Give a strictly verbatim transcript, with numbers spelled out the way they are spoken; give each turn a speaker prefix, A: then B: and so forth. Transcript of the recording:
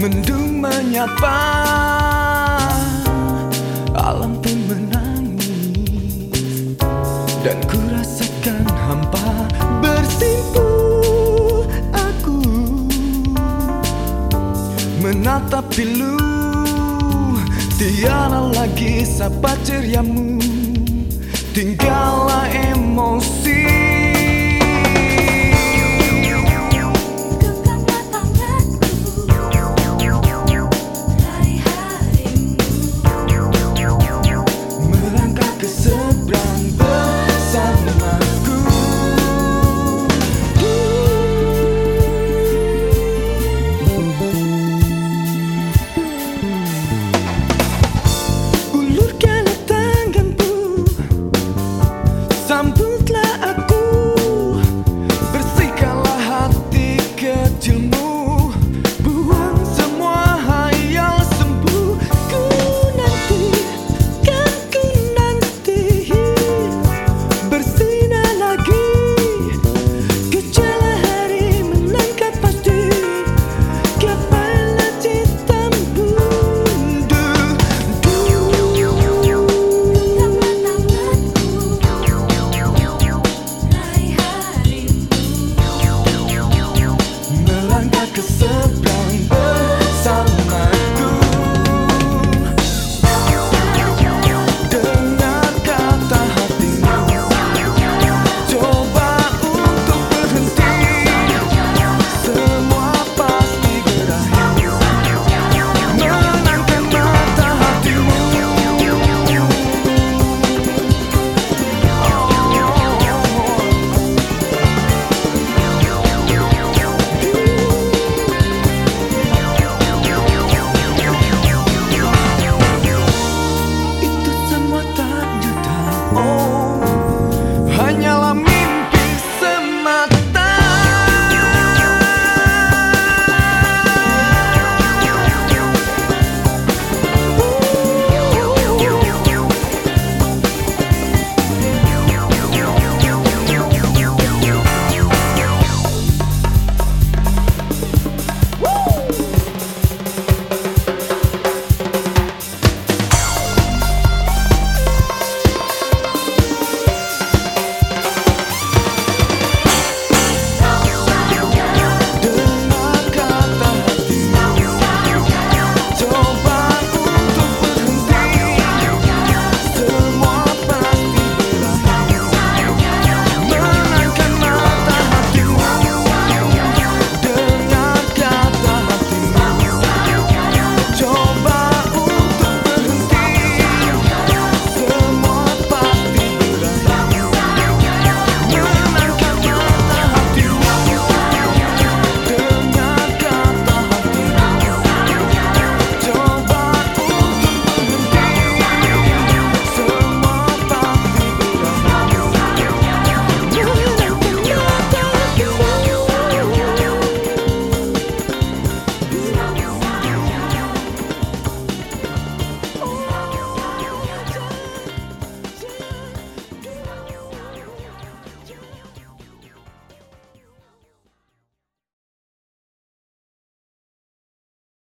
A: Mendung menyapa, alam pun menangis, dan ku rasakan hampa bersimpu. Aku menatap pilu, tiada lagi sapa ceriamu, tinggallah emosi. Sambutlah aku, bersihkanlah hati kecilmu, buang semua hayal sembuh. Ku nanti, kan ku nanti, bersinar lagi, gejala hari melangkah pasti, kepala hitammu. Melangkah ke seberang